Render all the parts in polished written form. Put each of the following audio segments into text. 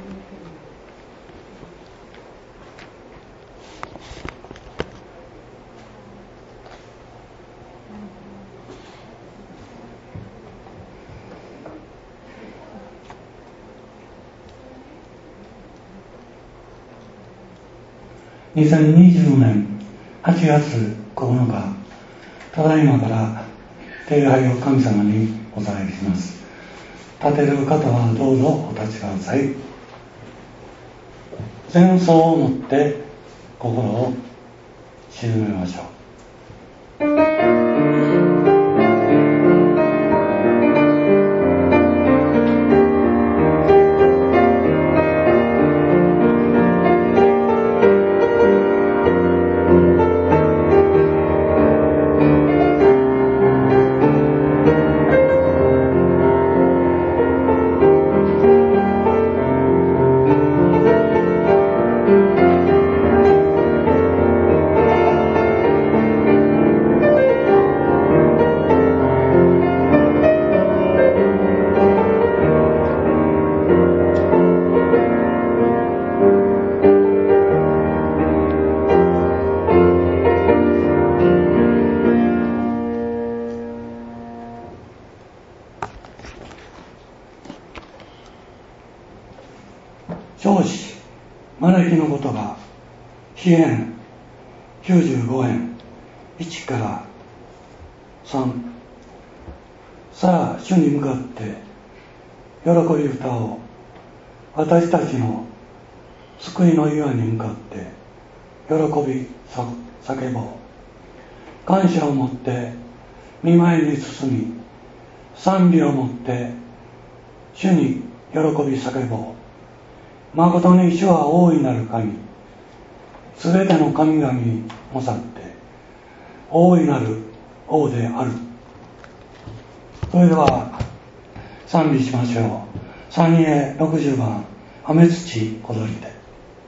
2020年8月9日、ただいまから礼拝を神様にお捧げします。立てる方はどうぞお立ちください。前奏をもって心を静めましょう。唱詞招きの言葉、詩編95編1から3。さあ主に向かって喜び歌おう。私たちの救いの岩に向かって喜び叫ぼう。感謝を持って御前に進み、賛美を持って主に喜び叫ぼう。誠に主は大いなる神、すべての神々に勝って大いなる王である。それでは賛美しましょう。三人へ60番、雨土小鳥で。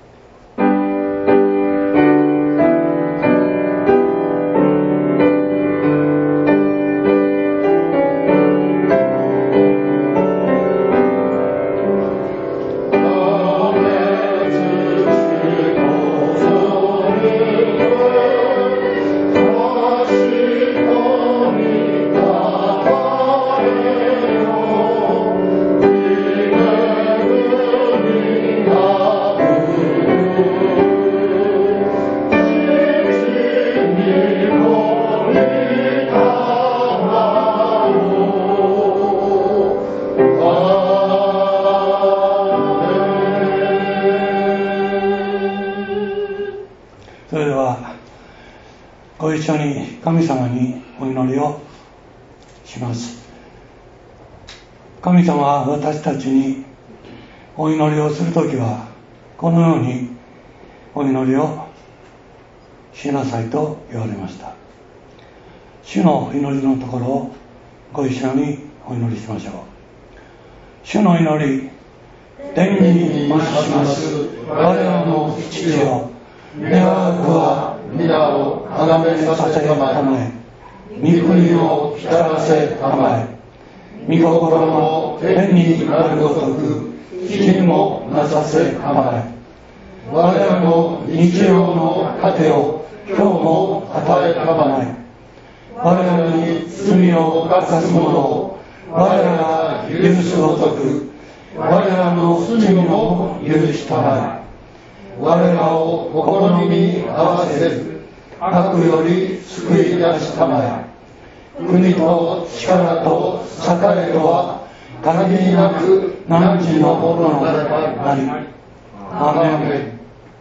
ご一緒に神様にお祈りをします。神様は私たちにお祈りをするときはこのようにお祈りをしなさいと言われました。主の祈りのところをご一緒にお祈りしましょう。主の祈り、天に増します我らの父よ、願わくは皆をあがめさせたまえ、御国を来たらせたまえ、御心の天になるごとく地にもなさせたまえ。我らの日曜の糧を今日も与えたまえ。我らに罪を犯す者を我らが許すごとく我らの罪も許したまえ。我らを試みに合わせず悪より救い出したまえ。国と力と栄とは限りなく汝のものなり。アーメン。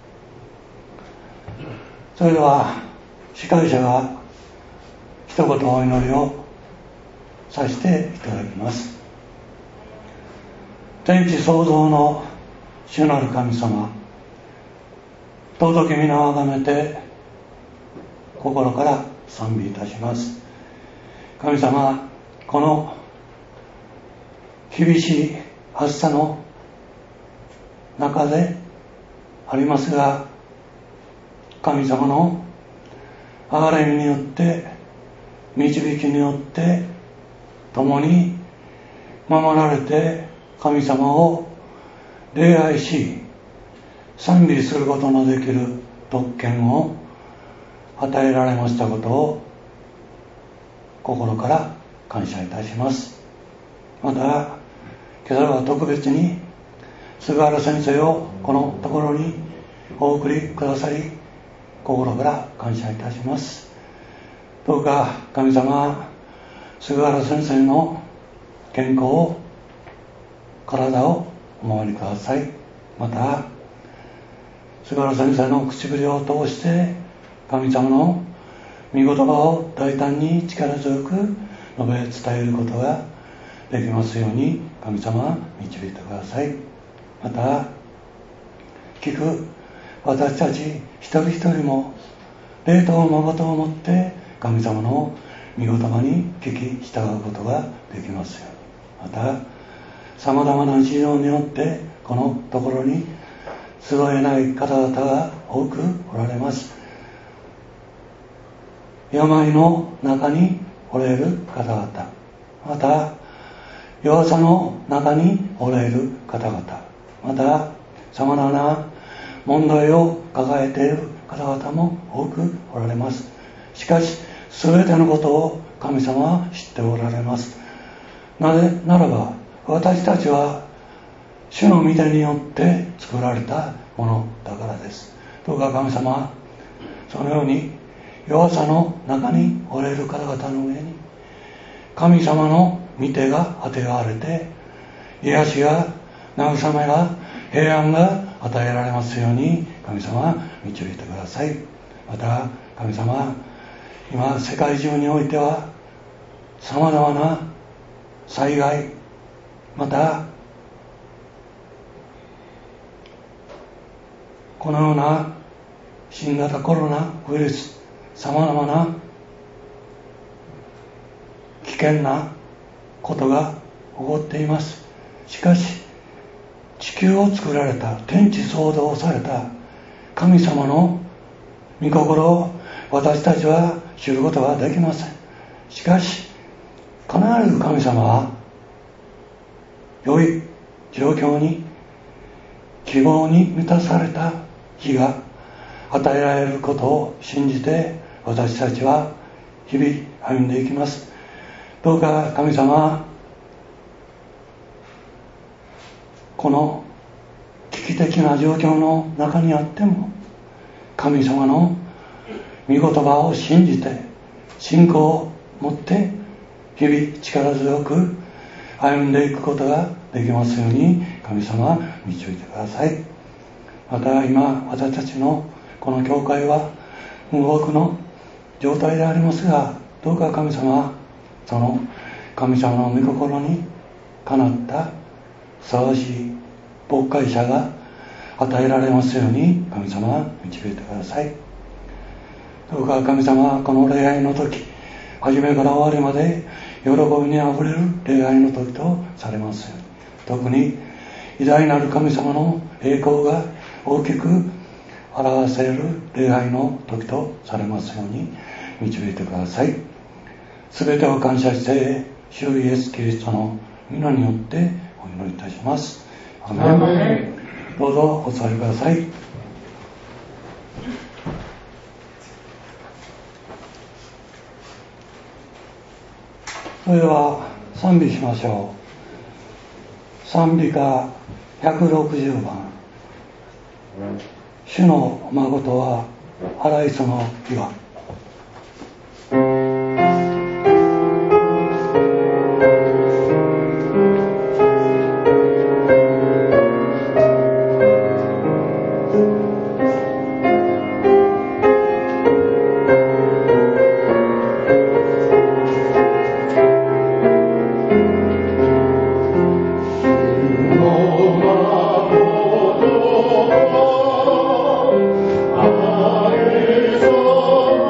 それでは司会者が一言お祈りをさせていただきます。天地創造の主なる神様、尊き皆をあがめて心から賛美いたします。神様、この厳しい暑さの中でありますが、神様の憐れみによって導きによって共に守られて、神様を礼拝し賛美することのできる特権を与えられましたことを心から感謝いたします。また今朝は特別に菅原先生をこのところにお送りくださり心から感謝いたします。どうか神様、菅原先生の健康を、体をお守りください。また菅原先生の唇を通して神様の御言葉を大胆に力強く述べ伝えることができますように神様導いてください。また聞く私たち一人一人も霊と誠をもって神様の御言葉に聞き従うことができますように、またさまざまな事情によってこのところに集えない方々が多くおられます。病の中におられる方々、また弱さの中におられる方々、またさまざまな問題を抱えている方々も多くおられます。しかし全てのことを神様は知っておられます。なぜならば私たちは主の御手によって作られたものだからです。どうか神様はそのように弱さの中におられる方々の上に神様の御手が当てられて癒しが慰めが平安が与えられますように神様は導いてください。また神様は今世界中においてはさまざまな災害、またこのような新型コロナウイルス、さまざまな危険なことが起こっています。しかし地球を作られた、天地創造された神様の御心を私たちは知ることはできません。しかし必ず神様は良い状況に希望に満たされた日が与えられることを信じて私たちは日々歩んでいきます。どうか神様、この危機的な状況の中にあっても神様の御言葉を信じて信仰を持って日々力強く歩んでいくことができますように神様導いてください。また今私たちのこの教会は無動の状態でありますが、どうか神様、その神様の御心にかなったふさわしい牧会者が与えられますように神様は導いてください。どうか神様はこの礼拝の時、初めから終わりまで喜びにあふれる礼拝の時とされますように、特に偉大なる神様の栄光が大きく表せる礼拝の時とされますように導いてください。すべてを感謝して主イエスキリストの皆によってお祈りいたします。アメン。どうぞお座りください。それでは賛美しましょう。賛美歌160番、主の誠は荒磯の岩。 Oh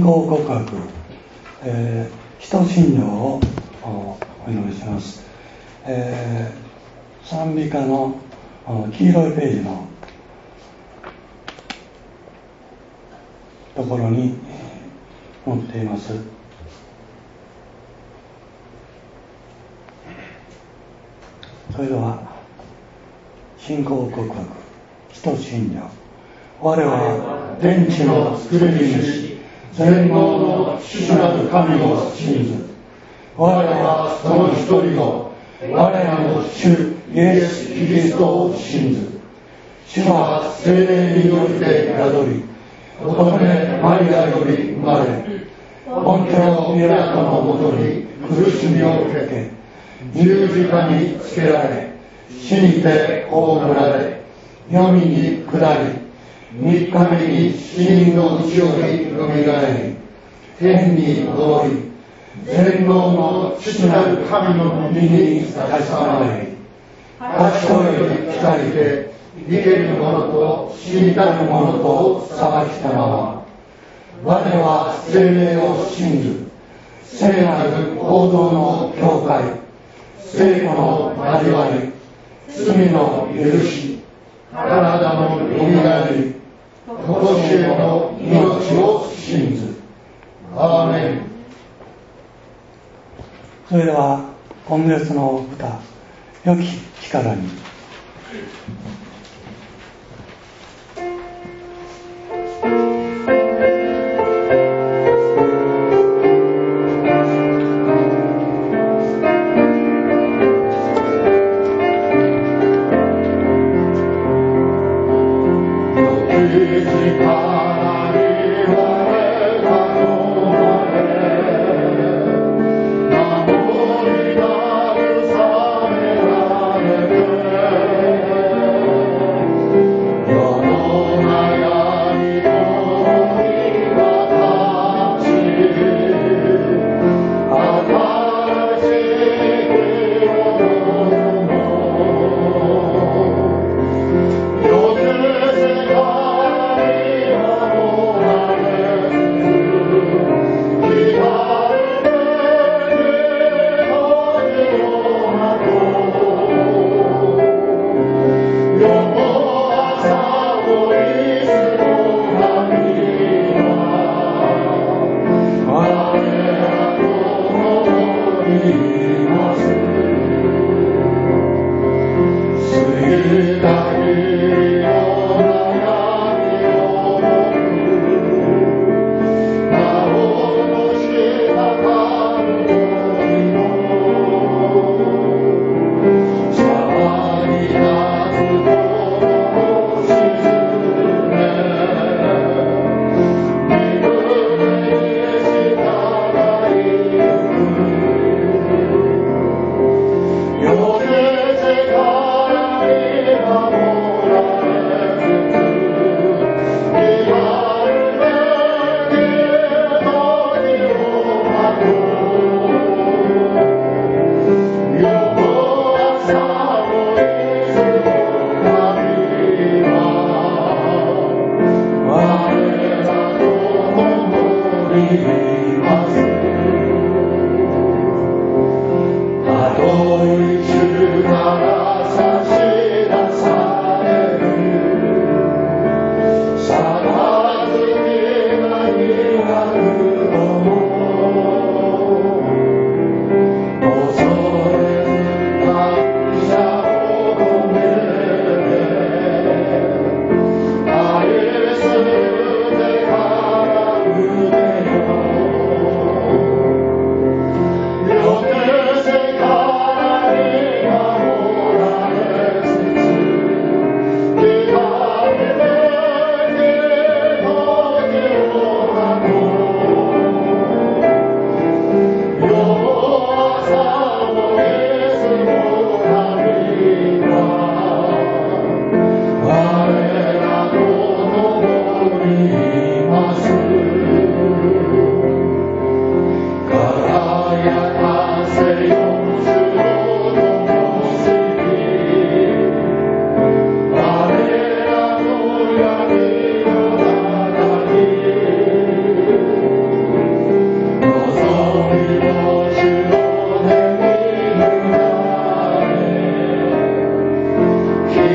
仰告白、使徒信条をお祈りします。賛美歌の黄色いページのところに載っています。それでは信仰告白、使徒信条。我は天地の作り主、全能の父なる神を信ず。我はその一人の我らの主イエス・キリストを信ず。主は聖霊によって宿り、乙女マリアより生まれ、ポンテオ・ピラトのもとに苦しみを受け、十字架につけられ、死にて葬られ、黄泉に下り、3日目に死人のうちよりよみがえり、天に昇り、全能の父なる神の右に立ちたまり、賢いより来たりて、生ける者と死にたる者とを裁きたまま、我は聖霊を信ず、聖なる行動の教会、聖子の交わり、罪の許し、体のよみがえり、とこしえの命を信ず。アーメン。それでは今月の歌、良き力に。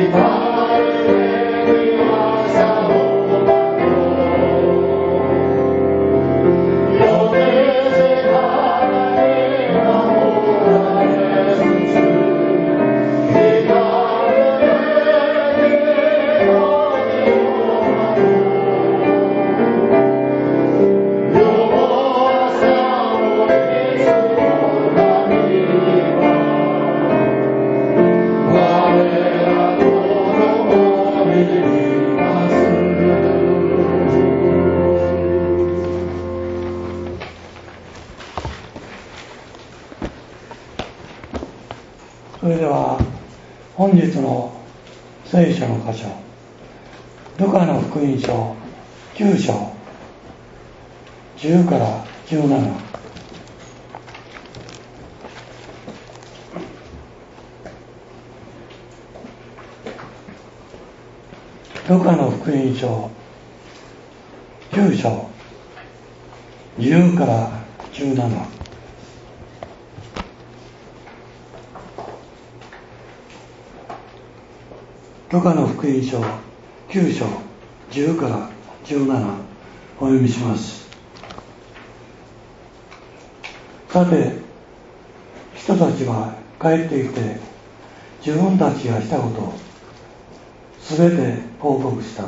それでは本日の聖書の箇所、ルカの福音書9章10から17、ルカの福音書9章10から17、ルカの福音書9章10から17お読みします。さて、人たちは帰ってきて自分たちがしたことをすべて報告した。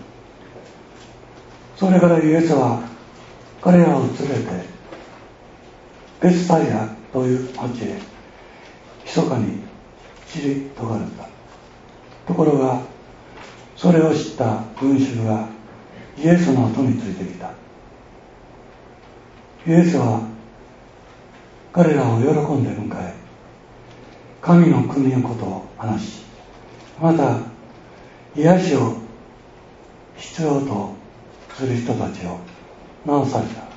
それからイエスは彼らを連れてベツサイダという町へ密かに散りとがれた。ところがそれを知った群衆がイエスの後についてきた。イエスは彼らを喜んで迎え、神の国のことを話し、また癒しを必要とする人たちを治された。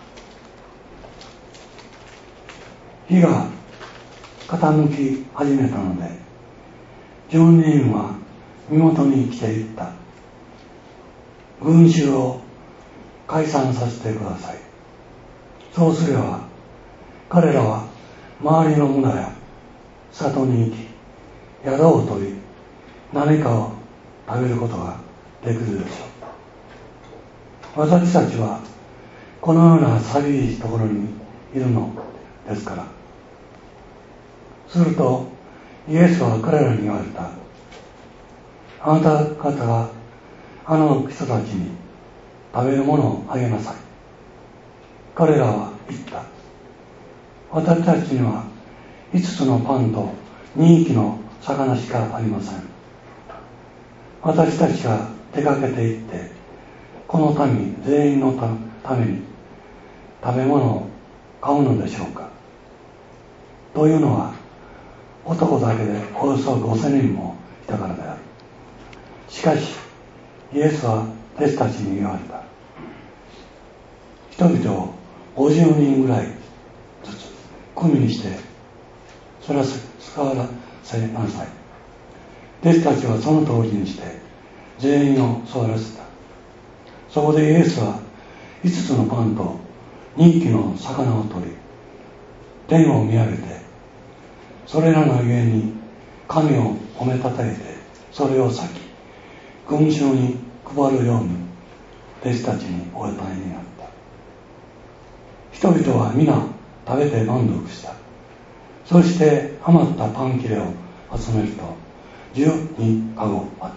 日が傾き始めたので、12人は身元に来ていった。群衆を解散させてください。そうすれば彼らは周りの村や里に行き、宿を取り、何かを食べることができるでしょう。私たちはこのような寂しいところにいるのですから。するとイエスは彼らに言われた。あなた方があの人たちに食べるものをあげなさい。彼らは言った。私たちには5つのパンと2匹の魚しかありません。私たちが出かけて行ってこの民全員のために食べ物を買うのでしょうか。というのは男だけでおよそ5000人もいたからである。しかしイエスは弟子たちに言われた。人々を50人ぐらいずつ組にして使わせなさい。弟子たちはその通りにして全員を座らせた。そこでイエスは5つのパンと2匹の魚を取り、天を見上げて、それらのゆえに神を褒めたたえて、それを裂き群衆に配るように弟子たちにお与えになった。人々は皆食べて満足した。そして余ったパン切れを集めると12カゴあった。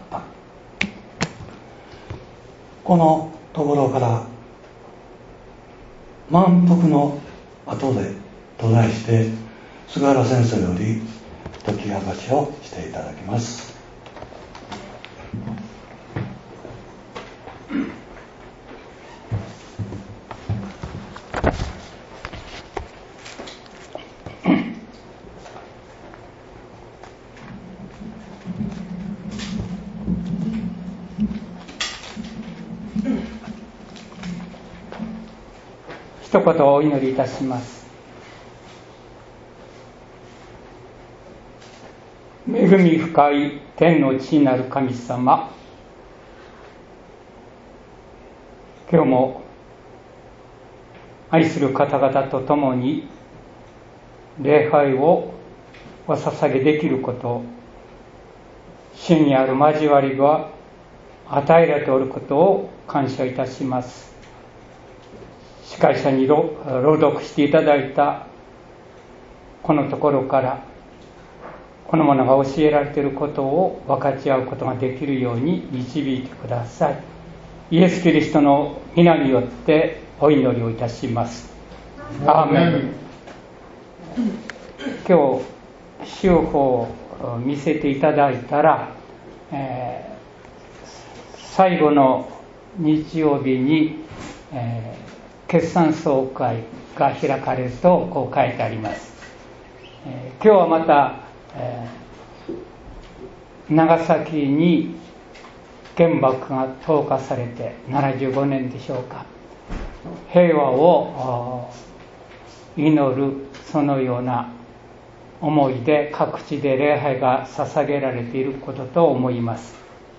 このところから満腹の後でと題して菅原先生より解き明かしをしていただきます。 一言お祈りいたします。恵み深い天の父なる神様、今日も愛する方々と共に礼拝をお捧げできることを主にある交わりが与えられておることを感謝いたします。司会者に朗読していただいたこのところからこの者が教えられていることを分かち合うことができるように導いてください。イエス・キリストの皆によってお祈りをいたします。アーメン。今日週報を見せていただいたら、最後の日曜日に、決算総会が開かれるとこう書いてあります。今日はまた、長崎に原爆が投下されて75年でしょうか。平和を祈るそのような思いで各地で礼拝が捧げられていることと思います。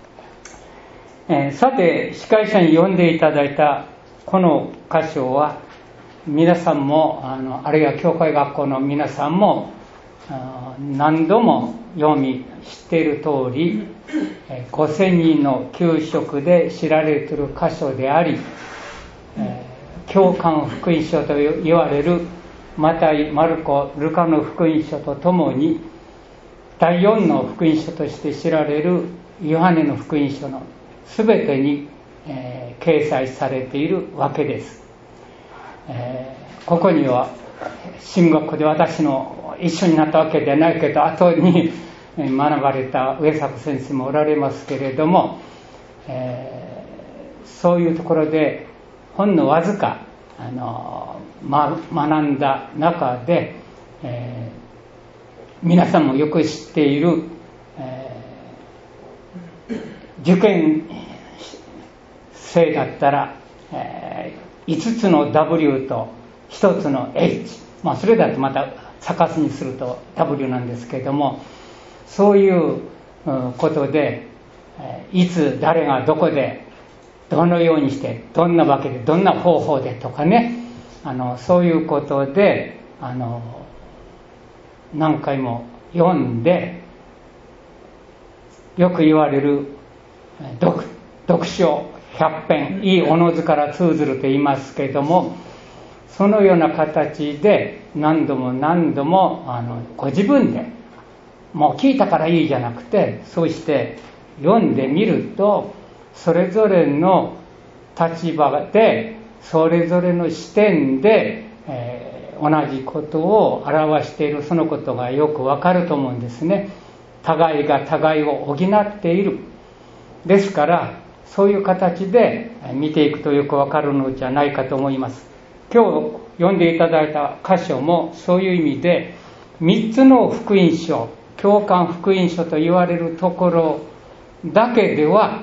さて、司会者に読んでいただいたこの箇所は皆さんもあるいは教会学校の皆さんも何度も読み知っている通り、5000人の給食で知られている箇所であり、教官福音書と言われるマタイ、マルコ、ルカの福音書とともに第4の福音書として知られるヨハネの福音書のすべてに、掲載されているわけです。ここには神学で私の一緒になったわけではないけど後に学ばれた上坂先生もおられますけれども、そういうところでほんのわずか学んだ中で、皆さんもよく知っている、受験生だったら、5つの W と1つの H、それだとまた逆さにすると W なんですけれども、そういうことで、いつ誰がどこでどのようにしてどんなわけでどんな方法でとかね、そういうことで何回も読んで、よく言われる読書100編、いいおのずから通ずると言いますけれども、そのような形で何度も何度もご自分でもう聞いたからいいじゃなくて、そうして読んでみるとそれぞれの立場でそれぞれの視点で、同じことを表しているそのことがよくわかると思うんですね。互いが互いを補っている。ですからそういう形で見ていくとよくわかるのじゃないかと思います。今日読んでいただいた箇所もそういう意味で3つの福音書、教官福音書と言われるところだけでは、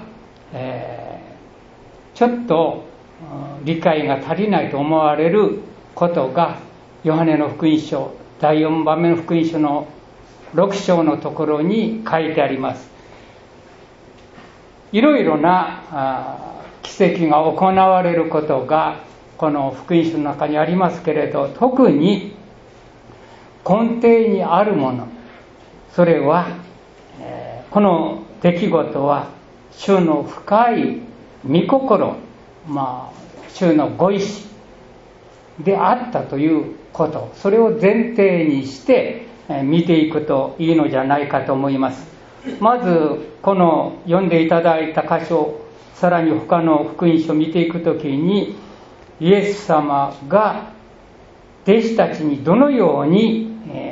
ちょっと理解が足りないと思われることがヨハネの福音書第4番目の福音書の6章のところに書いてあります。いろいろな奇跡が行われることがこの福音書の中にありますけれど、特に根底にあるもの、それは、この出来事は主の深い御心、主のご意志であったということ、それを前提にして見ていくといいのじゃないかと思います。まずこの読んでいただいた箇所、さらに他の福音書を見ていくときに、イエス様が弟子たちにどのように、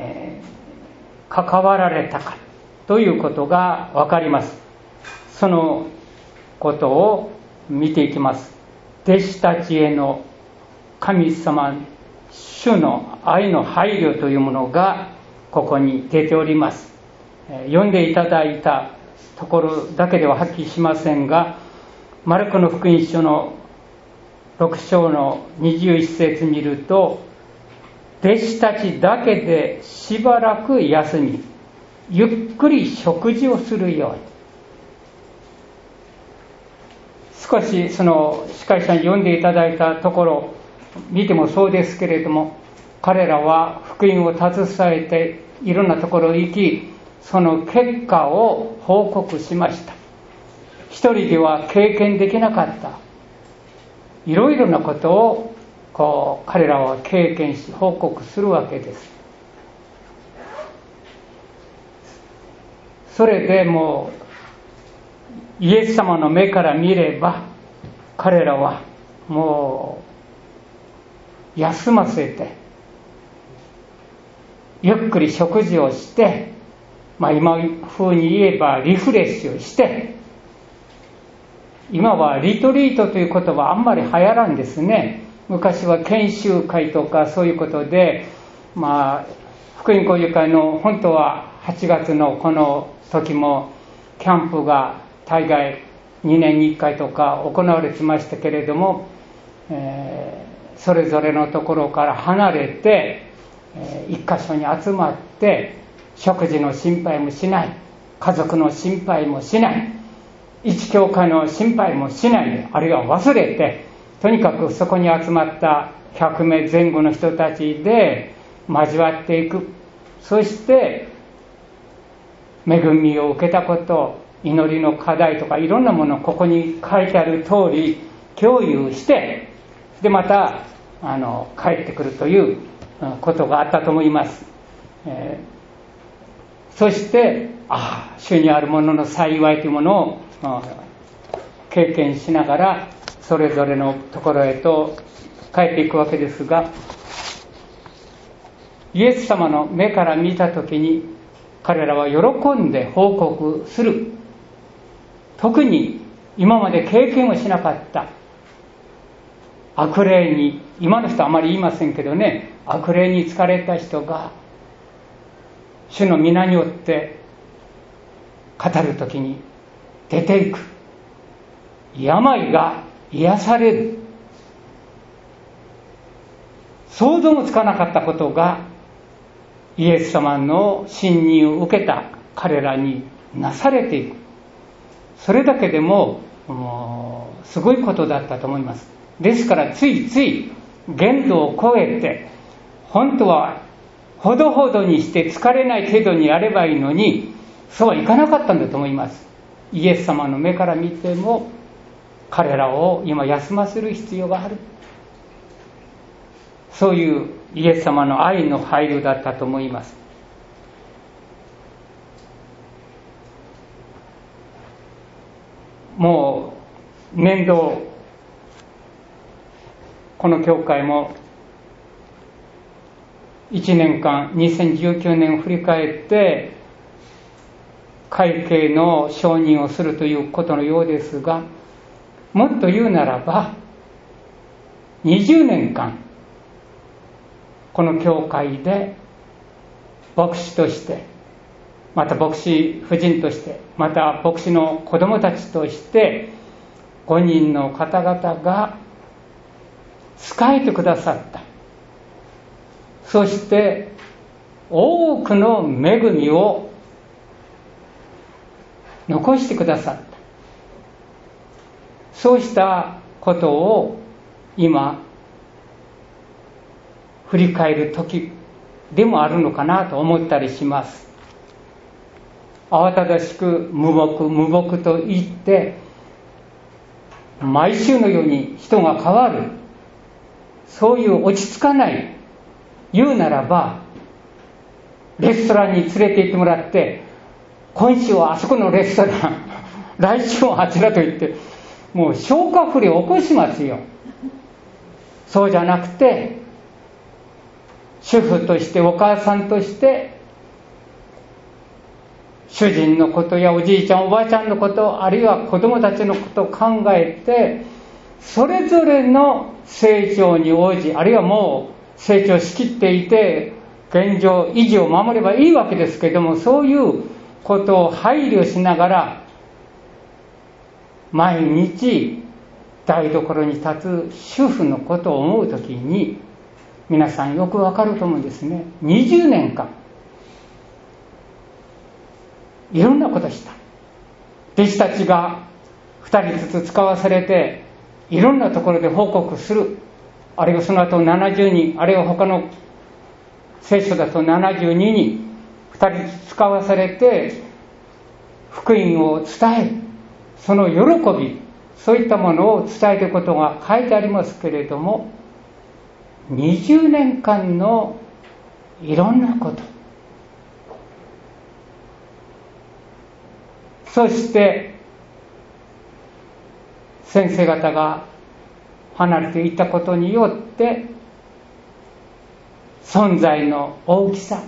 関わられたかということが分かります。そのことを見ていきます。弟子たちへの神様主の愛の配慮というものがここに出ております。読んでいただいたところだけでははっきりしませんが、マルコの福音書の6章の21節見ると、弟子たちだけでしばらく休み、ゆっくり食事をするように。少しその司会者に読んでいただいたところ見てもそうですけれども、彼らは福音を携えていろんなところに行き、 その結果を報告しました。一人では経験できなかったいろいろなことを彼らは経験し報告するわけです。それでもうイエス様の目から見れば彼らはもう休ませてゆっくり食事をして、今風に言えばリフレッシュして、今はリトリートという言葉あんまり流行らんですね。昔は研修会とかそういうことで、福音交流会の本当は8月のこの時もキャンプが大概2年に1回とか行われてましたけれども、それぞれのところから離れて一箇所に集まって食事の心配もしない、家族の心配もしない、一教会の心配もしない、あるいは忘れて、とにかくそこに集まった100名前後の人たちで交わっていく。そして恵みを受けたこと、祈りの課題とかいろんなものをここに書いてある通り共有して、でまた帰ってくるということがあったと思います。そして主にあるものの幸いというものを経験しながらそれぞれのところへと帰っていくわけですが、イエス様の目から見たときに彼らは喜んで報告する。特に今まで経験をしなかった悪霊に、今の人あまり言いませんけどね、悪霊に疲れた人が主の皆によって語るときに出ていく。病が癒される。想像もつかなかったことがイエス様の信任を受けた彼らになされていく。それだけでもすごいことだったと思います。ですからついつい限度を超えて、本当はほどほどにして疲れない程度にやればいいのに、そうはいかなかったんだと思います。イエス様の目から見ても彼らを今休ませる必要がある。そういうイエス様の愛の配慮だったと思います。もう年度この教会も1年間2019年を振り返って会計の承認をするということのようですが、もっと言うならば20年間この教会で牧師として、また牧師夫人として、また牧師の子供たちとして5人の方々が仕えてくださった。そして多くの恵みを残してくださった。そうしたことを今振り返る時でもあるのかなと思ったりします。慌ただしく無牧と言って毎週のように人が変わる、そういう落ち着かない、言うならばレストランに連れて行ってもらって、今週はあそこのレストラン来週はあちらと言ってもう消化不良を起こしますよ。そうじゃなくて主婦としてお母さんとして主人のことやおじいちゃんおばあちゃんのこと、あるいは子供たちのことを考えて、それぞれの成長に応じ、あるいはもう成長しきっていて現状維持を守ればいいわけですけれども、そういうことを配慮しながら毎日台所に立つ主婦のことを思うときに皆さんよくわかると思うんですね。20年間いろんなことした。弟子たちが2人ずつ使わされていろんなところで報告する、あるいはその後70人、あるいは他の聖書だと72人 2人使わされて福音を伝え、その喜び、そういったものを伝えることが書いてありますけれども、20年間のいろんなこと、そして先生方が離れていったことによって存在の大きさ、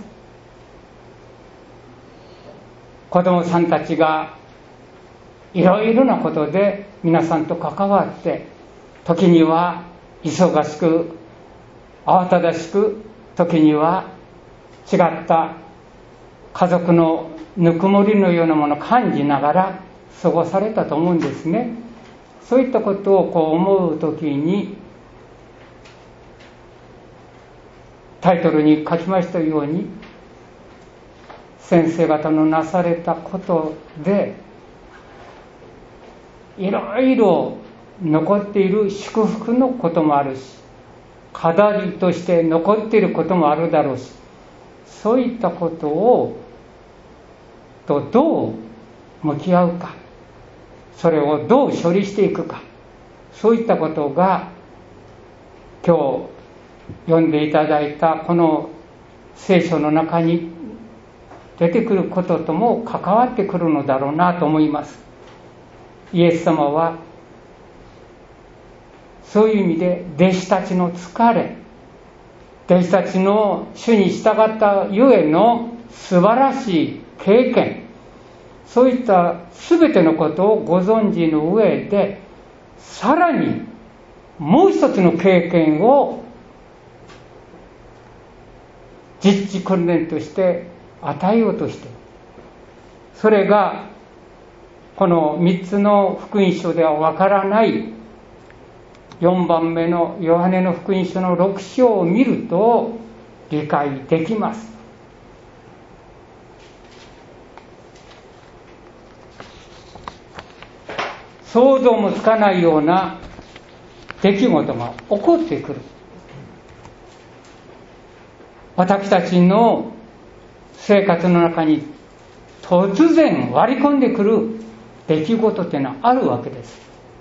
子供さんたちがいろいろなことで皆さんと関わって、時には忙しく慌ただしく、時には違った家族のぬくもりのようなものを感じながら過ごされたと思うんですね。そういったことを思うときに、タイトルに書きましたように、先生方のなされたことでいろいろ残っている祝福のこともあるし、課題として残っていることもあるだろうし、そういったことをとどう向き合うか、それをどう処理していくか、そういったことが今日読んでいただいたこの聖書の中に出てくることとも関わってくるのだろうなと思います。イエス様はそういう意味で弟子たちの疲れ、弟子たちの主に従ったゆえの素晴らしい経験、そういった全てのことをご存知の上で、さらにもう一つの経験を実地訓練として与えようとして、それがこの3つの福音書ではわからない4番目のヨハネの福音書の6章を見ると理解できます。想像もつかないような出来事が起こってくる。私たちの生活の中に突然割り込んでくる出来事っていうのはあるわけです。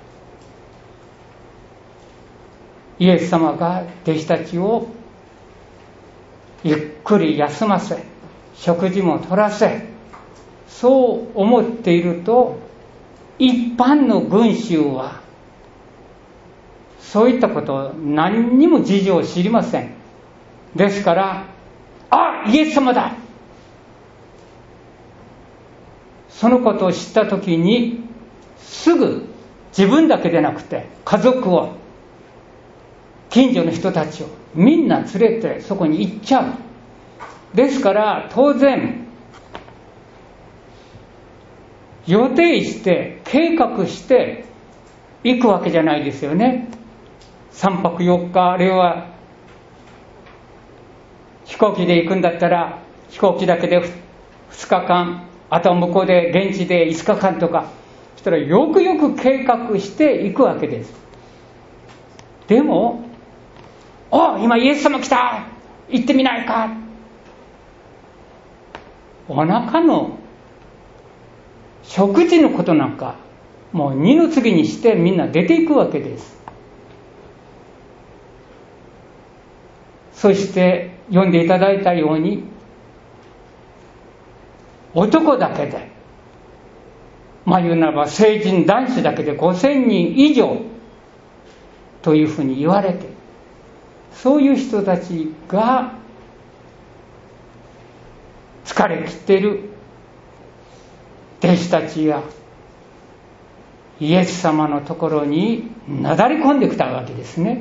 イエス様が弟子たちをゆっくり休ませ、食事も取らせ、そう思っていると、一般の群衆はそういったことを何にも事情を知りません。ですから、あ、イエス様だ、そのことを知ったときにすぐ自分だけでなくて家族を、近所の人たちをみんな連れてそこに行っちゃう。ですから当然予定して計画して行くわけじゃないですよね。3泊4日、あるいは飛行機で行くんだったら飛行機だけで2日間、あとは向こうで現地で5日間とか、そしたらよくよく計画して行くわけです。でも、お、今イエス様来た、行ってみないか、お腹の食事のことなんかもう二の次にしてみんな出ていくわけです。そして読んでいただいたように、男だけで、言うならば成人男子だけで5000人以上というふうに言われて、そういう人たちが疲れ切っている弟子たちやイエス様のところになだれ込んできたわけですね。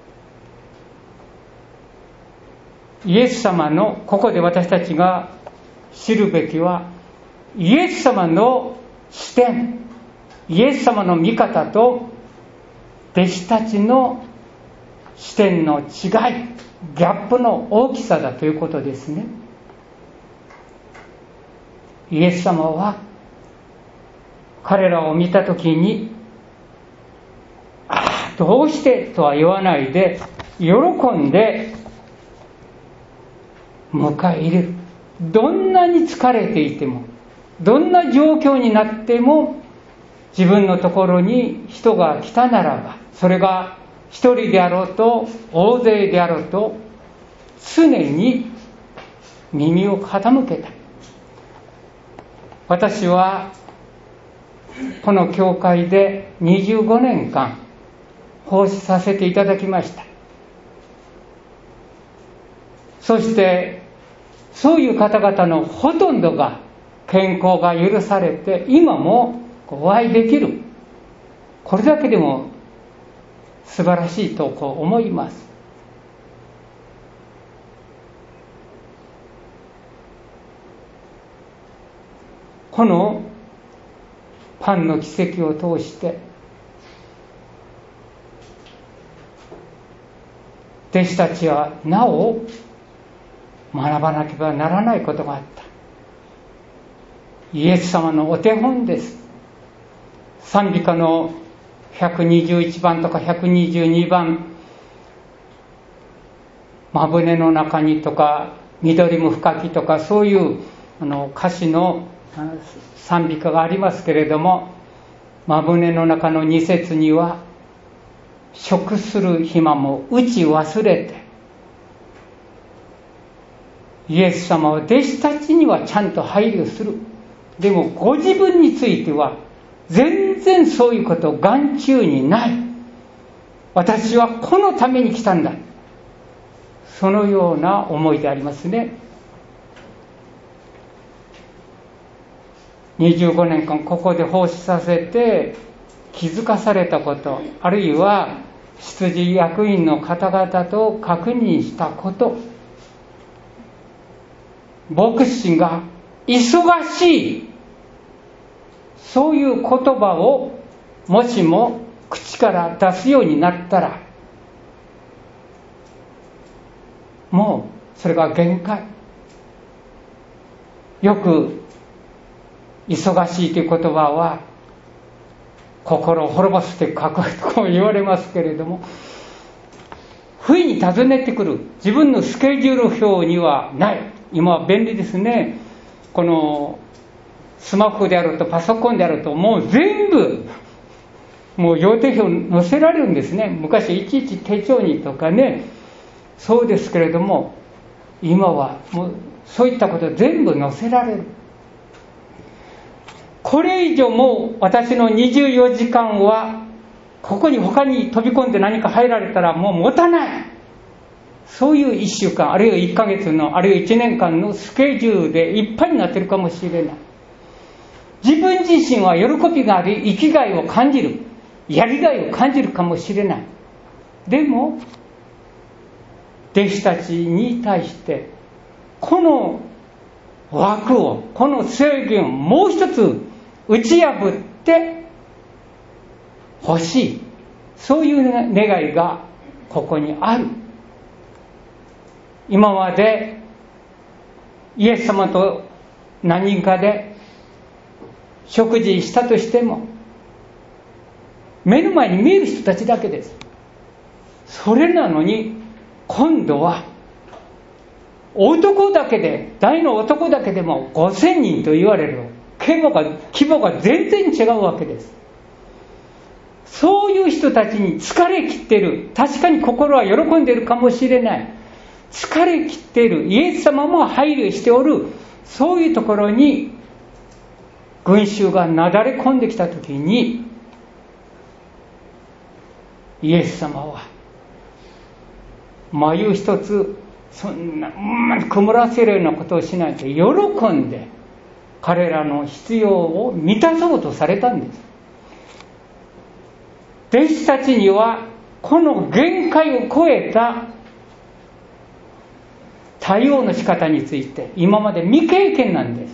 イエス様の、ここで私たちが知るべきは、イエス様の視点、イエス様の見方と弟子たちの視点の違い、ギャップの大きさだということですね。イエス様は彼らを見たときに、どうしてとは言わないで、喜んで迎え入れる。 どんなに疲れていても、どんな状況になっても、自分のところに人が来たならば、それが一人であろうと大勢であろうと、常に耳を傾けた。私はこの教会で25年間奉仕させていただきました。そしてそういう方々のほとんどが健康が許されて、今もお会いできる。これだけでも素晴らしいと思います。このパンの奇跡を通して弟子たちはなお学ばなければならないことがあった。イエス様のお手本です。賛美歌の121番とか122番、まぶねの中にとか緑も深きとか、そういう歌詞の賛美歌がありますけれども、まぶねの中の2節には、食する暇も打ち忘れて、イエス様は弟子たちにはちゃんと配慮する。でもご自分については全然そういうこと眼中にない。私はこのために来たんだ、そのような思いでありますね。25年間ここで奉仕させて気づかされたこと、あるいは執事役員の方々と確認したこと、牧師が忙しい、そういう言葉をもしも口から出すようになったら、もうそれが限界。よく忙しいという言葉は心を滅ぼすという覚悟と言われますけれども、不意に訪ねてくる。自分のスケジュール表にはない。今は便利ですね。このスマホであるとパソコンであると、もう全部もう予定表載せられるんですね。昔いちいち手帳にとかね、そうですけれども、今はもうそういったこと全部載せられる。これ以上もう私の24時間はここに他に飛び込んで何か入られたらもう持たない。そういう1週間、あるいは1ヶ月の、あるいは1年間のスケジュールでいっぱいになっているかもしれない。自分自身は喜びがあり、生きがいを感じる、やりがいを感じるかもしれない。でも弟子たちに対してこの枠を、この制限をもう一つ打ち破ってほしい、そういう願いがここにある。今までイエス様と何人かで食事したとしても、目の前に見える人たちだけです。それなのに今度は男だけで、大の男だけでも5000人と言われる規模が全然違うわけです。そういう人たちに疲れ切っている。確かに心は喜んでいるかもしれない。疲れ切っている。イエス様も配慮しておる。そういうところに群衆がなだれ込んできたときに、イエス様は眉一つそんな曇らせるようなことをしないで、喜んで彼らの必要を満たそうとされたんです。弟子たちにはこの限界を超えた対応の仕方について今まで未経験なんです。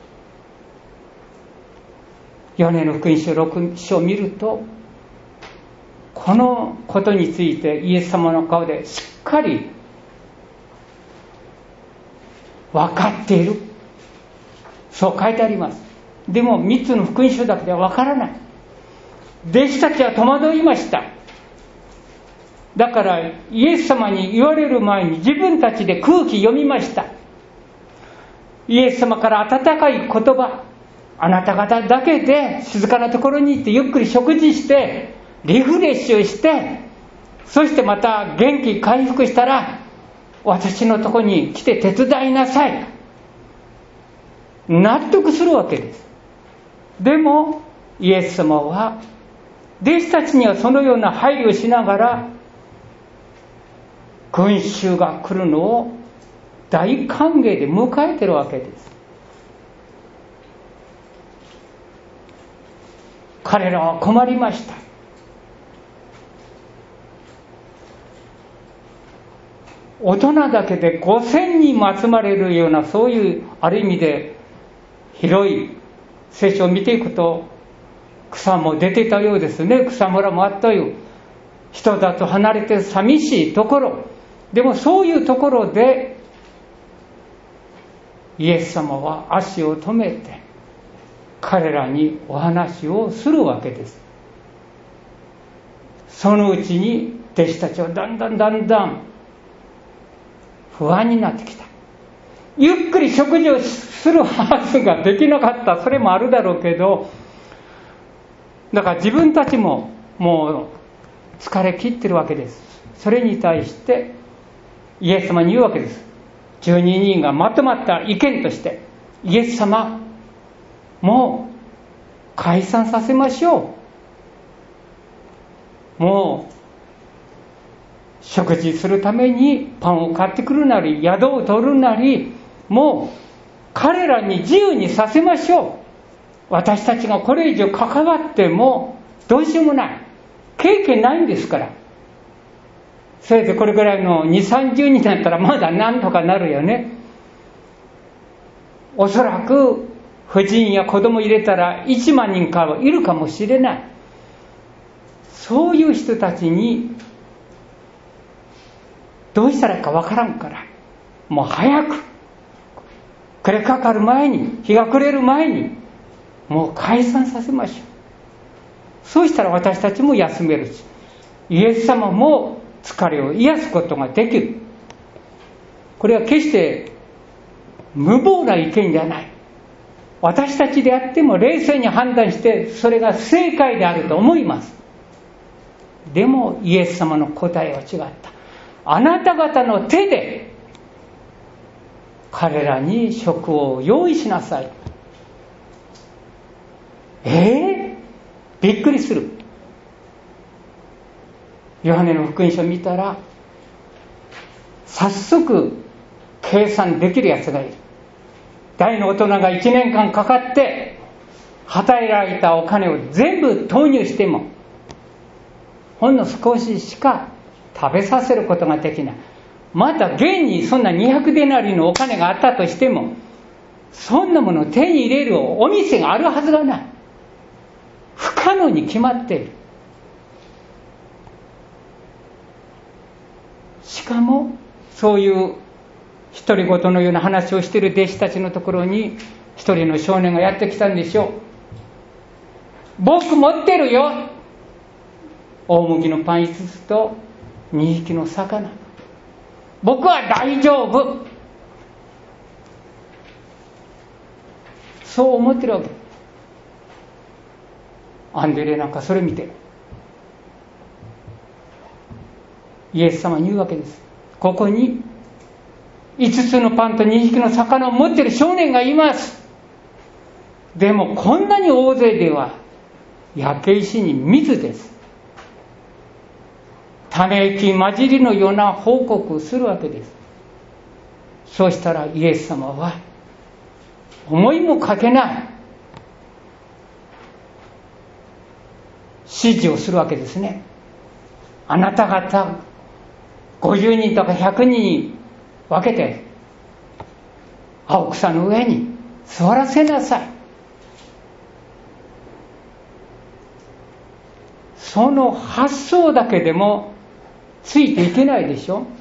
ヨハネの福音書6章を見ると、このことについてイエス様の顔でしっかり分かっている、そう書いてあります。でも3つの福音書だけでは分からない。弟子たちは戸惑いました。だからイエス様に言われる前に自分たちで空気読みました。この言葉をイエス様から温かい言葉、あなた方だけで静かなところに行ってゆっくり食事してリフレッシュして、そしてまた元気回復したら私のところに来て手伝いなさい、納得するわけです。でもイエス様は弟子たちにはそのような配慮をしながら、群衆が来るのを大歓迎で迎えてるわけです。彼らは困りました。大人だけで5000人も集まれるような、そういうある意味で広い聖書を見ていくと、草も出てたようですね。草むらもあったよ。人だと離れて寂しいところでも、そういうところでイエス様は足を止めて彼らにお話をするわけです。そのうちに弟子たちはだんだん不安になってきた。ゆっくり食事をするはずができなかった。それもあるだろうけど、だから自分たちももう疲れ切ってるわけです。それに対してイエス様に言うわけです。12人がまとまった意見として、イエス様、もう解散させましょう。もう食事するためにパンを買ってくるなり、宿を取るなり、もう彼らに自由にさせましょう。私たちがこれ以上関わってもどうしようもない。経験ないんですから。せいぜいこれぐらいの2、30人だったらまだなんとかなるよね。おそらく婦人や子供入れたら1万人かはいるかもしれない。そういう人たちにどうしたらいいかわからんから、もう早く暮れかかる前に、日が暮れる前にもう解散させましょう。そうしたら私たちも休めるし、イエス様も疲れを癒すことができる。これは決して無謀な意見じゃない。私たちであっても冷静に判断してそれが正解であると思います。でもイエス様の答えは違った。あなた方の手で彼らに食を用意しなさい。びっくりする。ヨハネの福音書を見たら、早速計算できるやつがいる。大の大人が1年間かかって働いられたお金を全部投入してもほんの少ししか食べさせることができない。また現にそんな200デナリのお金があったとしても、そんなものを手に入れるお店があるはずがない。不可能に決まっている。しかもそういう独り言のような話をしている弟子たちのところに一人の少年がやってきたんでしょう。僕持ってるよ。大麦のパン5つと2匹の魚。僕は大丈夫。そう思ってるわけ。アンデレなんかそれ見てイエス様に言うわけです。ここに5つのパンと2匹の魚を持っている少年がいます。でもこんなに大勢では焼け石に水です。ため息混じりのような報告をするわけです。そうしたらイエス様は思いもかけない指示をするわけですね。あなた方50人とか100人に分けて青草の上に座らせなさい。その発想だけでもついていけないでしょ。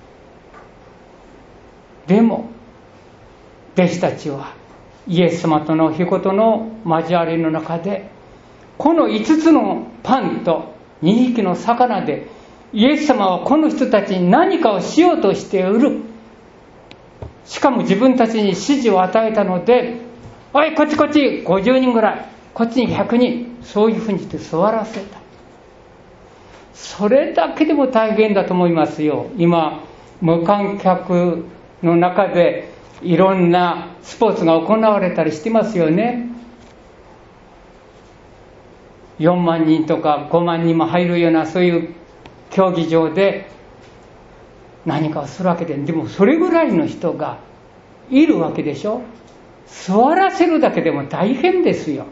でも弟子たちはイエス様との日ごとの交わりの中で、この5つのパンと2匹の魚でイエス様はこの人たちに何かをしようとしている。 しかも自分たちに指示を与えたので、おいこっちこっち50人ぐらい、こっちに100人、そういうふうにして座らせた。それだけでも大変だと思いますよ。今無観客の中でいろんなスポーツが行われたりしてますよね。4万人とか5万人も入るようなそういう競技場で何かをするわけで、でもそれぐらいの人がいるわけでしょ。座らせるだけでも大変ですよ。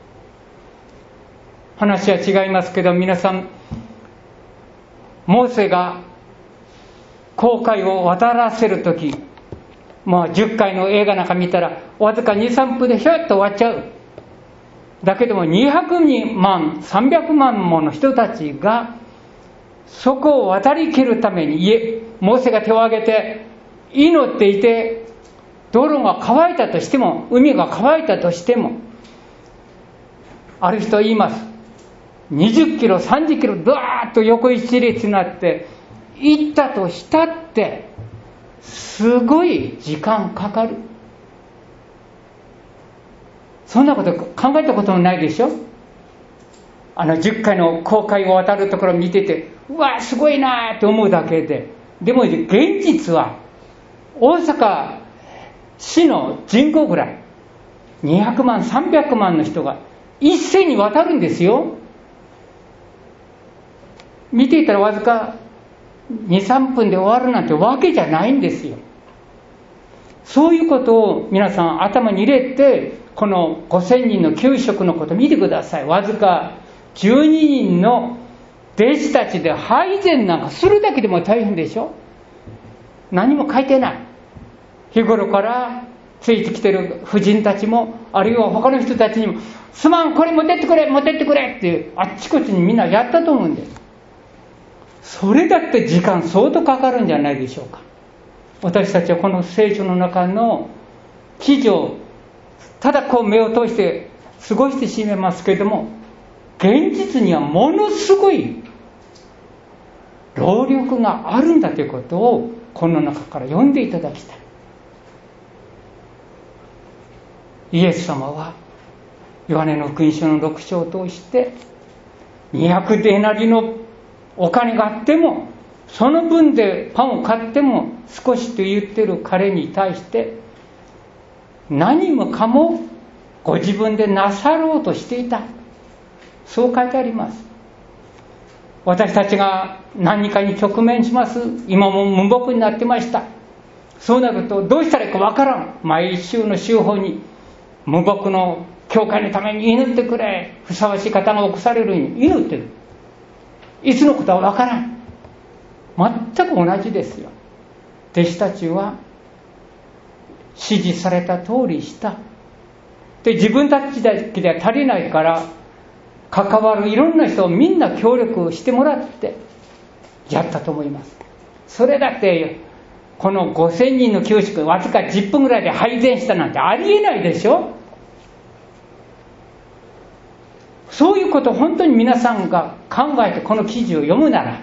話は違いますけど、皆さん、モーセが紅海を渡らせるとき、もう10回の映画なんか見たらわずか 2,3 分でひょっと終わっちゃう。だけども200万300万もの人たちがそこを渡り切るために、モーセが手を挙げて祈っていて、道路が乾いたとしても、海が乾いたとしても、ある人言います。20キロ30キロドワーッと横一列になって行ったとしたってすごい時間かかる。そんなこと考えたこともないでしょ。10回の航海を渡るところを見てて、うわすごいなと思うだけで、でも現実は大阪市の人口ぐらい200万300万の人が一斉に渡るんですよ。見ていたらわずか 2,3 分で終わるなんてわけじゃないんですよ。そういうことを皆さん頭に入れて、この5000人の給食のこと見てください。わずか12人の弟子たちで配膳なんかするだけでも大変でしょ。何も書いてない。日頃からついてきてる婦人たちも、あるいは他の人たちにも、すまんこれ持ってってくれ持ってってくれってあっちこっちにみんなやったと思うんです。それだって時間相当かかるんじゃないでしょうか。私たちはこの聖書の中の記事をただこう目を通して過ごしてしまいますけれども、現実にはものすごい労力があるんだということをこの中から読んでいただきたい。イエス様はヨハネの福音書の6章を通して200デナリのお金があってもその分でパンを買っても少しと言っている彼に対して何もかもご自分でなさろうとしていた、そう書いてあります。私たちが何かに直面します。今も無牧になってました。そうなるとどうしたらいいかわからん。毎週の週報に無牧の教会のために祈ってくれ、ふさわしい方が起こされるように祈ってる。いつのことはわからん。全く同じですよ。弟子たちは指示された通りした。で、自分たちだけでは足りないから関わるいろんな人をみんな協力してもらってやったと思います。それだってこの5000人の給食わずか10分ぐらいで配膳したなんてありえないでしょ。そういうことを本当に皆さんが考えてこの記事を読むなら、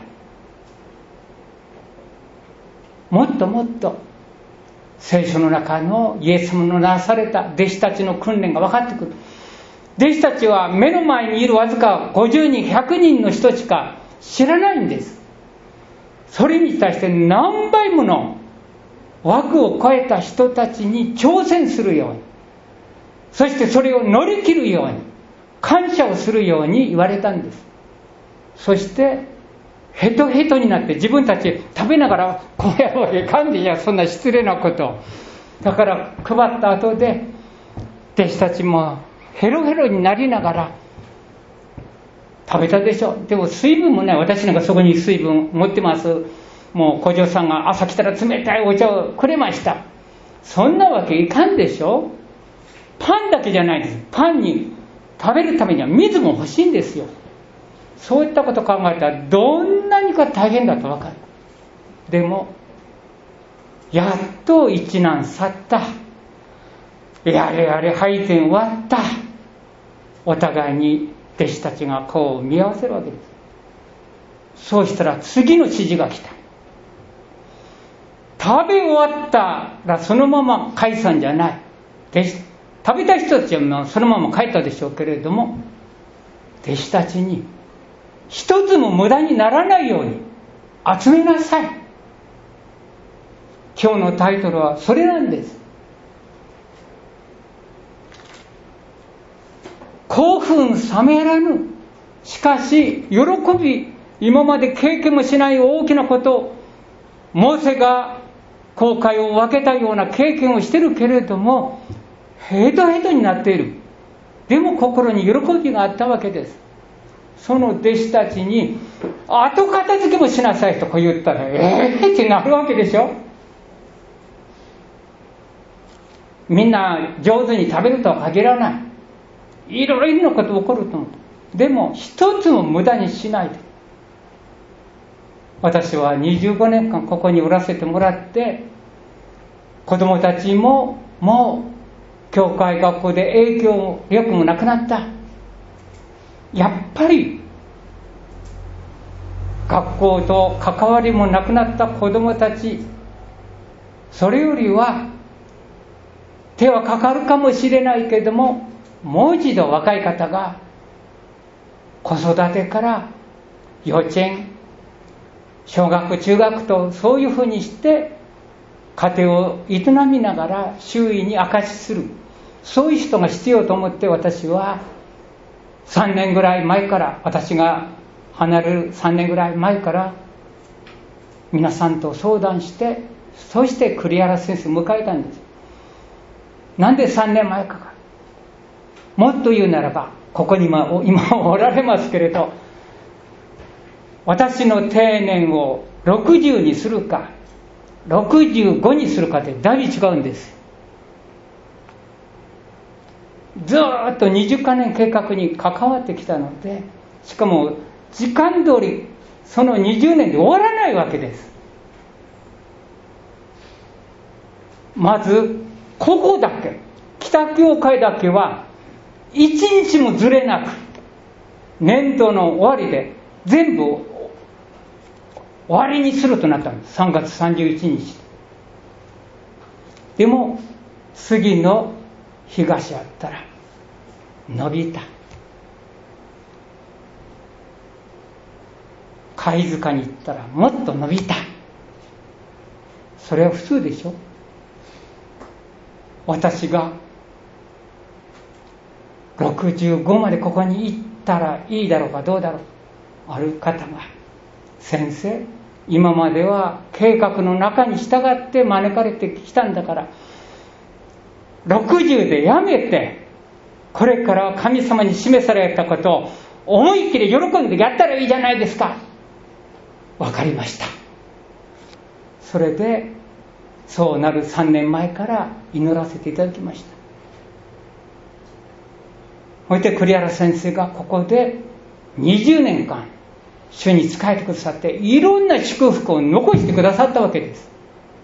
もっともっと聖書の中のイエス様のなされた弟子たちの訓練が分かってくる。弟子たちは目の前にいるわずか50人100人の人しか知らないんです。それに対して何倍もの枠を超えた人たちに挑戦するように、そしてそれを乗り切るように感謝をするように言われたんです。そしてヘトヘトになって自分たち食べながらこうやって噛んで、いやそんな失礼なことだから配った後で弟子たちもヘロヘロになりながら食べたでしょ。でも水分もない。私なんかそこに水分持ってます。もう小嬢さんが朝来たら冷たいお茶をくれました。そんなわけいかんでしょ。パンだけじゃないです。パンに食べるためには水も欲しいんですよ。そういったことを考えたらどんなにか大変だと分かる。でもやっと一難去った、やれやれ配膳終わった、お互いに弟子たちがこう見合わせるわけです。そうしたら次の指示が来た。 食べ終わったらそのまま解散じゃない。食べた人たちはそのまま帰ったでしょうけれども、弟子たちに一つも無駄にならないように集めなさい。今日のタイトルはそれなんです。興奮冷めやらぬ、しかし喜び、今まで経験もしない大きなこと、モーセが航海を分けたような経験をしているけれども、ヘトヘトになっている。でも心に喜びがあったわけです。その弟子たちに後片付けもしなさいとか言ったらってなるわけでしょ。みんな上手に食べるとは限らない。いろいろなこと起こると思う。でも一つも無駄にしないで。私は25年間ここにおらせてもらって、子供たちももう教会学校で影響力もなくなった。やっぱり学校と関わりもなくなった子供たち、それよりは手はかかるかもしれないけれども、もう一度若い方が子育てから幼稚園、小学、中学とそういうふうにして家庭を営みながら周囲に証しする、そういう人が必要と思って、私は3年ぐらい前から、私が離れる3年ぐらい前から皆さんと相談して、そして栗原先生を迎えたんです。なんで3年前か。もっと言うならば、ここに今おられますけれど、私の定年を60にするか65にするかってだいぶ違うんです。ずっと20カ年計画に関わってきたので、しかも時間通りその20年で終わらないわけです。まずここだけ、北教会だけは一日もずれなく年度の終わりで全部終わりにするとなったんです。3月31日でも次の東あったら伸びた。貝塚に行ったらもっと伸びた。それは普通でしょ。私が65までここに行ったらいいだろうかどうだろう。ある方が、先生、今までは計画の中に従って招かれてきたんだから、60でやめてこれから神様に示されたことを思いっきり喜んでやったらいいじゃないですか。わかりました。それでそうなる3年前から祈らせていただきました。そして栗原先生がここで20年間主に仕えてくださって、いろんな祝福を残してくださったわけです。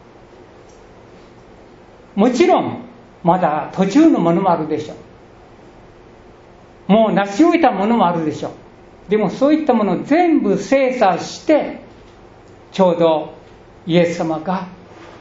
もちろんまだ途中のものもあるでしょう。もう成し終えたものもあるでしょう。でもそういったものを全部精査して、ちょうどイエス様が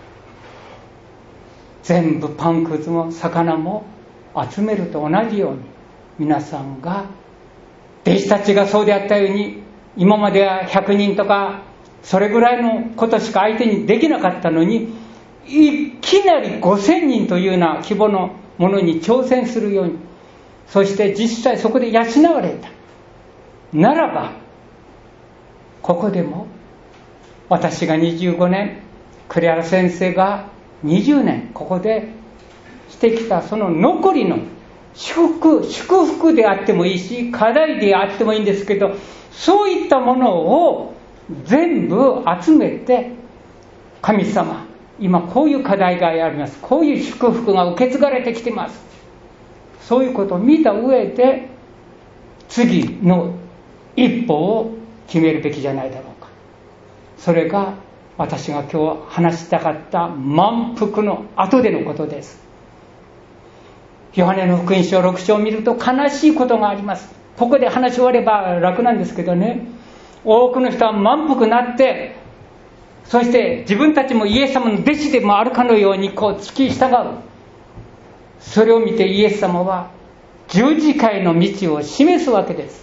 全部パンくずも魚も集めると同じように、皆さんが、弟子たちがそうであったように、今までは100人とかそれぐらいのことしか相手にできなかったのに、いきなり5000人というような規模のものに挑戦するように、そして実際そこで養われたならば、ここでも私が25年、栗原先生が20年ここでしてきた、その残りの祝福であってもいいし、課題であってもいいんですけど、そういったものを全部集めて、神様、今こういう課題があります、こういう祝福が受け継がれてきてます、そういうことを見た上で次の一歩を決めるべきじゃないだろうか。それが私が今日話したかった満腹の後でのことです。ヨハネの福音書6章を見ると悲しいことがあります。ここで話し終われば楽なんですけどね、多くの人は満腹になってそして自分たちもイエス様の弟子でもあるかのようにこう付き従う。それを見てイエス様は十字架への道を示すわけです。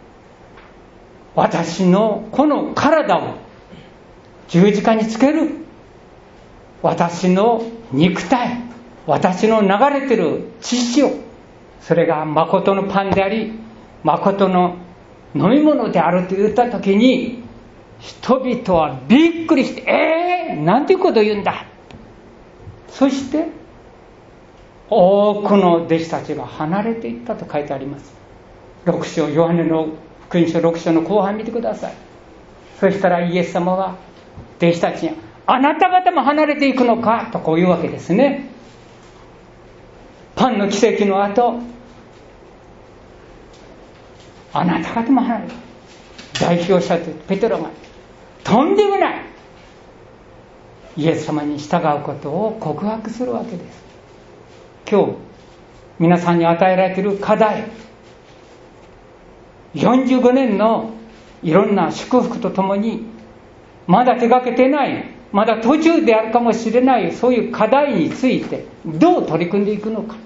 私のこの体を十字架につける。私の肉体、私の流れてる血潮、それが誠のパンであり誠の飲み物であると言った時に、人々はびっくりして、なんていうことを言うんだ。そして多くの弟子たちが離れていったと書いてあります。6章、ヨハネの福音書6章の後半見てください。そしたらイエス様は弟子たちに、あなた方も離れていくのかとこう言うわけですね。パンの奇跡の後、あなた方も離れる。代表者とペテロがとんでもない、イエス様に従うことを告白するわけです。今日皆さんに与えられている課題、45年のいろんな祝福とともに、まだ手がけてない、まだ途中であるかもしれない、そういう課題についてどう取り組んでいくのか。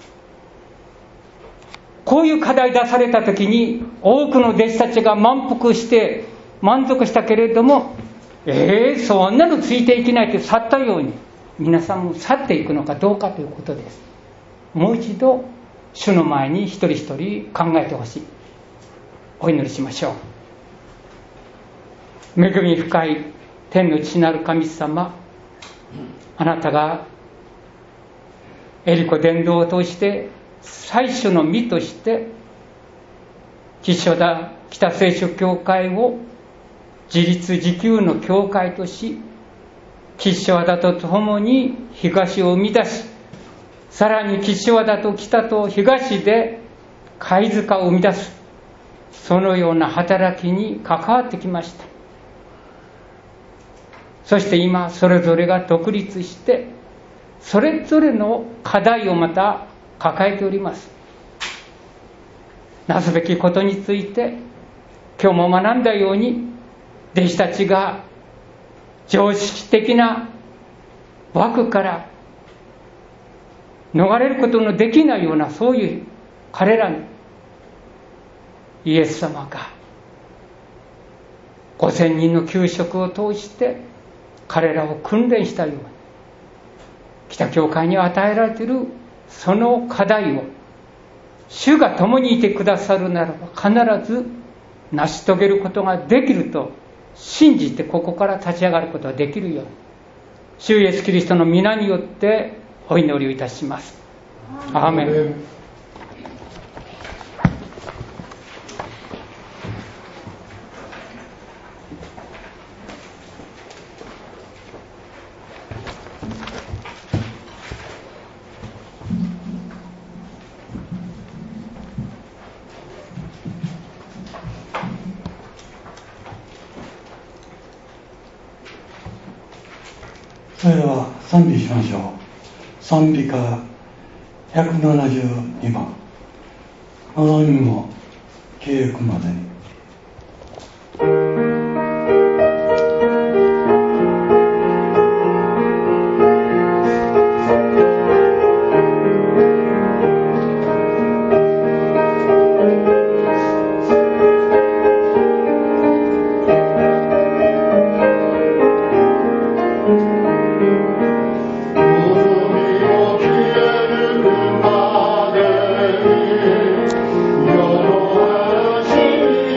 こういう課題出された時に、多くの弟子たちが満腹して満足したけれども、そんなのついていけないって去ったように、皆さんも去っていくのかどうかということです。もう一度主の前に一人一人考えてほしい。お祈りしましょう。恵み深い天の父なる神様、あなたがエリコ伝道を通して最初の実として岸和田北聖書教会を自立自給の教会とし、岸和田と共に東を生み出し、さらに岸和田と北と東で貝塚を生み出す、そのような働きに関わってきました。そして今それぞれが独立してそれぞれの課題をまた抱えております。なすべきことについて今日も学んだように、弟子たちが常識的な枠から逃れることのできないような、そういう彼らにイエス様が5000人の給食を通して彼らを訓練したように、北教会に与えられているその課題を主が共にいてくださるならば必ず成し遂げることができると信じて、ここから立ち上がることができるように、主イエスキリストの皆によってお祈りをいたします。アーメン。 それでは賛美しましょう。賛美歌172番、望みも消えゆくまでに。 世の嵐に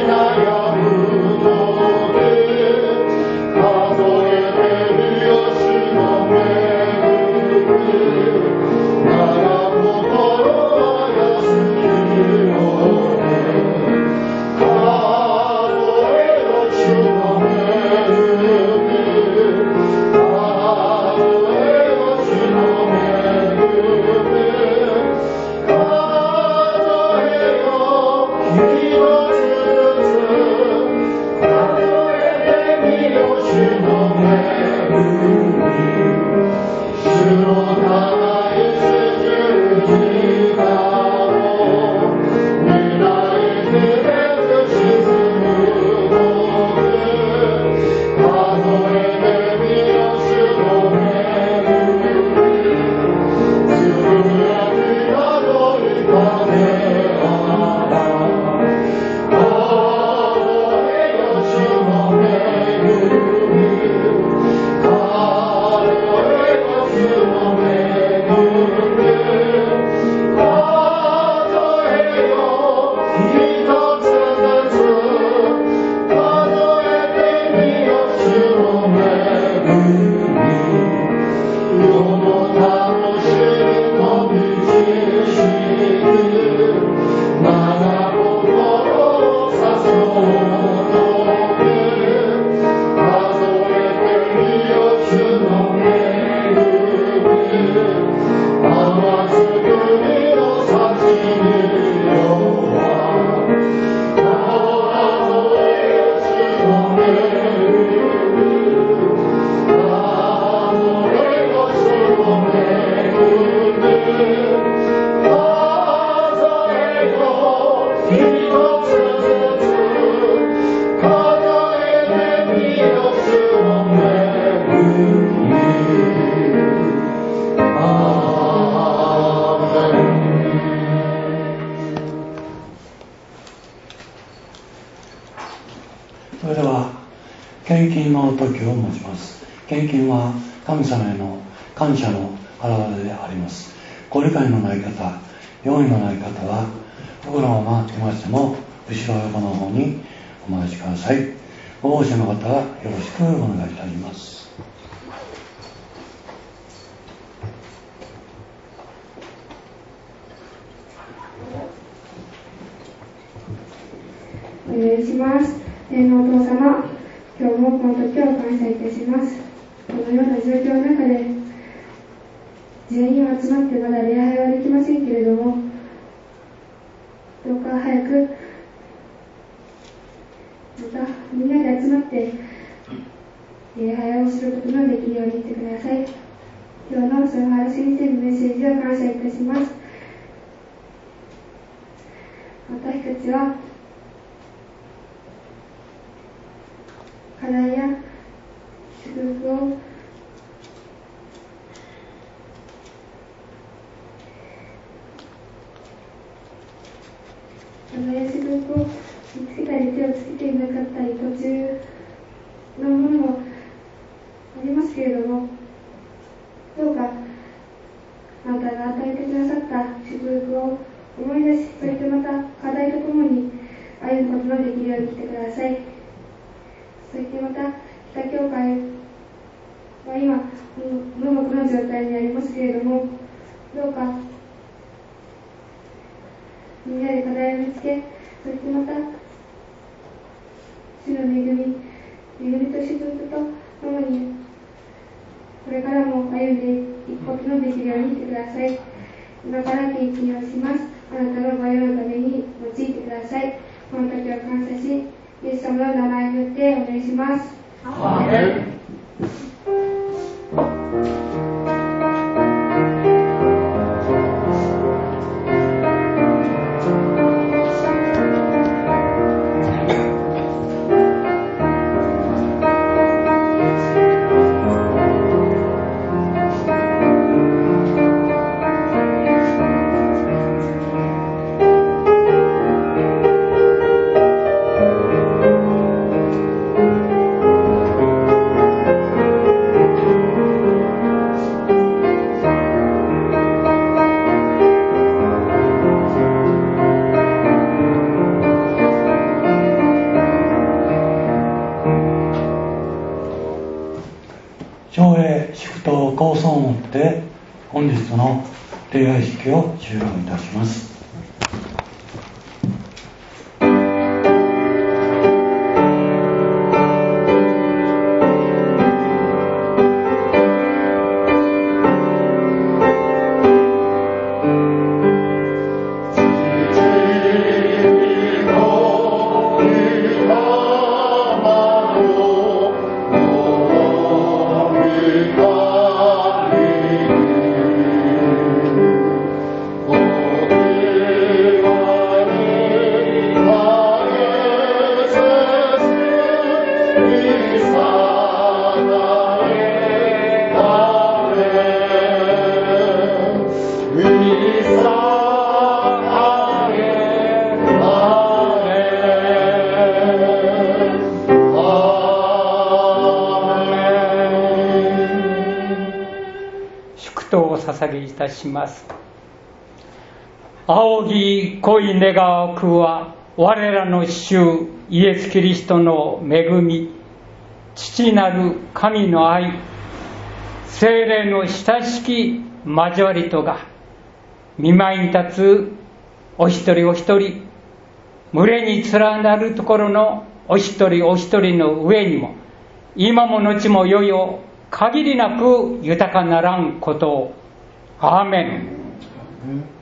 それでは献金の時を持ちます。献金は神様への感謝の表れであります。ご理解のない方、用意のない方は僕のまま手ましても後ろ横の方にお回しください。ご奉仕の方はよろしくお願いいたします。 お願いします。天のお父様、今日もこの時を感謝いたします。このような状況の中で全員集まってまだ礼拝はできませんけれども、どうか早くまたみんなで集まって礼拝をすることのできるようにしてください。今日の曽原先生のメッセージを感謝いたします。私たちは課題や祝福を見つけたり手をつけていなかったり途中のものもありますけれども、どうかあなたが与えてくださった祝福を思い出し、そしてまた課題とともに歩むことのできるようにしてください。そしてまた北教会は今無目の状態にありますけれども、どうかみんなで課題を見つけ、そしてまた主の恵みと祝福とともにこれからも歩んでいくことのできるようにしてください。今から献金をします。あなたのご用のために用いてください。この時を感謝し、イエス様の名前によってお願いします。アーメン。 構想をもって本日の礼拝式を終了いたします。 いたします。仰ぎ恋願わくは我らの主イエスキリストの恵み、父なる神の愛、聖霊の親しき交わりとが御前に立つお一人お一人、群れに連なるところのお一人お一人の上にも今も後も世々限りなく豊かならんことを。アーメン。